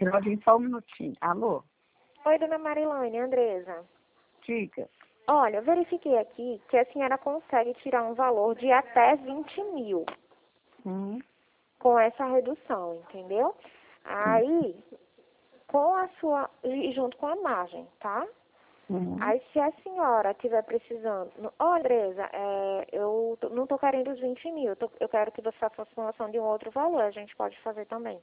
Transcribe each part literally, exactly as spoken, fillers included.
Claudinho, só um minutinho. Alô? Oi, dona Marilane, Andresa. Diga. Olha, eu verifiquei aqui que a senhora consegue tirar um valor de até vinte mil Hum, com essa redução, entendeu? sim. Aí, com a sua, e junto com a margem, tá? Uhum. Aí, se a senhora estiver precisando, ô Andresa, é, eu tô- não estou querendo os vinte mil, eu, tô- eu quero que você faça a simulação de um outro valor, a gente pode fazer também.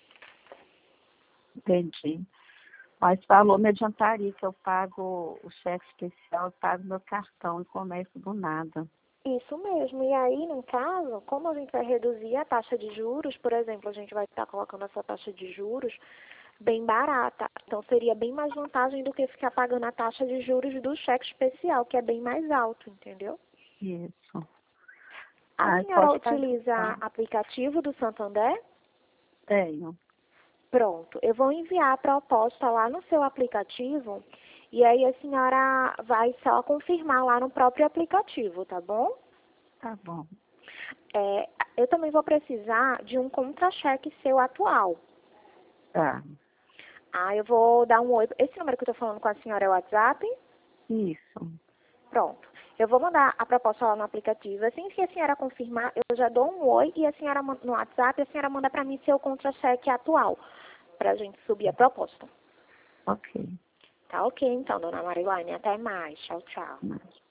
Entendi. Mas falou, me adiantaria que eu pago o cheque especial, eu pago meu cartão e começo do nada. Isso mesmo. E aí, no caso, como a gente vai reduzir a taxa de juros, por exemplo, a gente vai estar colocando essa taxa de juros bem barata. Então, seria bem mais vantagem do que ficar pagando a taxa de juros do cheque especial, que é bem mais alto, entendeu? Isso. A Ai, senhora pode fazer utiliza então. aplicativo do Santander? Tenho. Pronto. Eu vou enviar a proposta lá no seu aplicativo e aí a senhora vai só confirmar lá no próprio aplicativo, tá bom? Tá bom. É, eu também vou precisar de um contra-cheque seu atual. Tá. Ah, eu vou dar um oi. Esse número que eu estou falando com a senhora é o WhatsApp? Isso. Pronto. Eu vou mandar a proposta lá no aplicativo. Assim que a senhora confirmar, eu já dou um oi e a senhora manda no WhatsApp, a senhora manda para mim seu contra-cheque atual, para a gente subir a proposta. Ok. Tá ok, então, dona Marilane. Até mais. Tchau, tchau. Mas